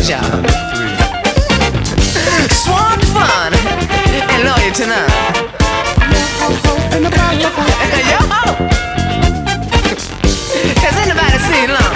thrills, y'all. Swan fun and loyal to none. Yo, has anybody seen love?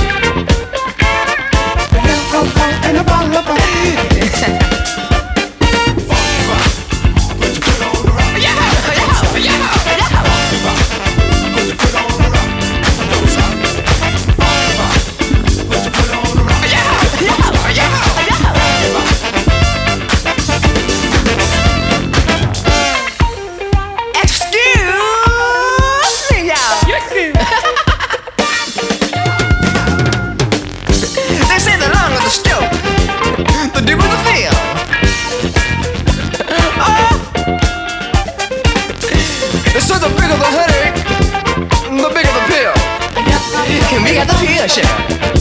So the bigger the headache, the bigger the pill. Can we get the pill share?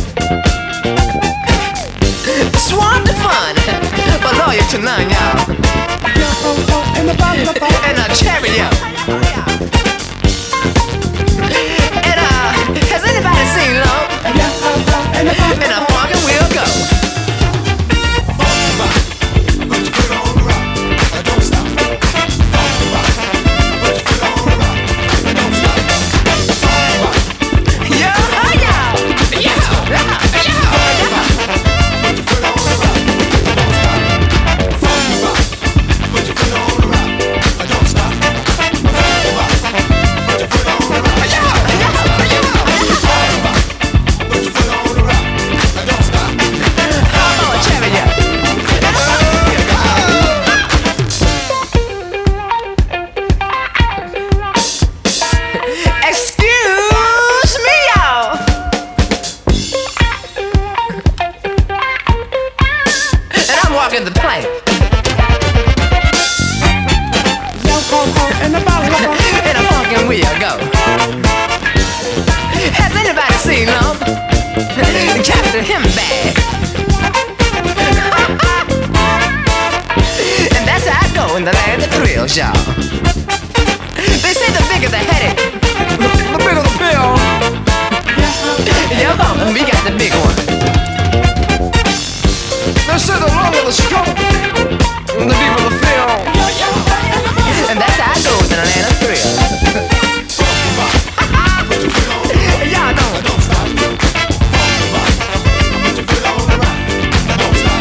Swan to fun, but loyal to none, y'all. And a chariot. And has anybody seen love? And a fucking will go. In the plank. And a fucking wheel go. Has anybody seen them? Captain him bad. And that's how I go in the land of thrills, y'all. They say the bigger the headache, the bigger the pill. Yo, we got the big one. They say the longer the stroke, the deeper the feel. And that's how it goes in the land of thrills. Y'all know it. Don't stop. Put your foot on the rock. Don't stop.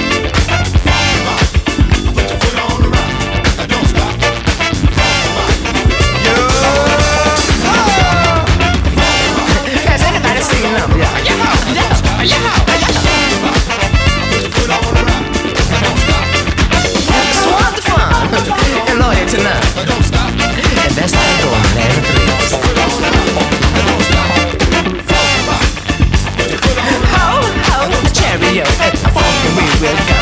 Put your foot on the rock. Don't stop. Has anybody seen them? Yeah. Tonight. Don't stop. And that's how it goes in the land of thrills. Ho, ho, a chariot, a funky we will go.